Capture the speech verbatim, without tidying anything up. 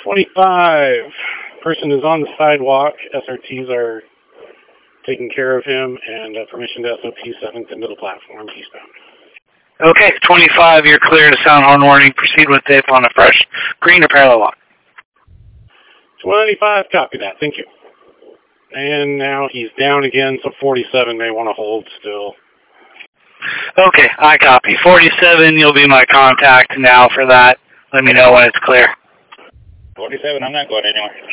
twenty-five. Person is on the sidewalk. S R Ts are taking care of him, and uh, permission to S O P seventh into the platform, eastbound. Okay, twenty-five, you're clear to sound horn warning. Proceed with tape on a fresh green or parallel walk. twenty-five, copy that. Thank you. And now he's down again, so forty-seven may want to hold still. Okay, I copy. forty-seven, you'll be my contact now for that. Let me know when it's clear. forty-seven, I'm not going anywhere.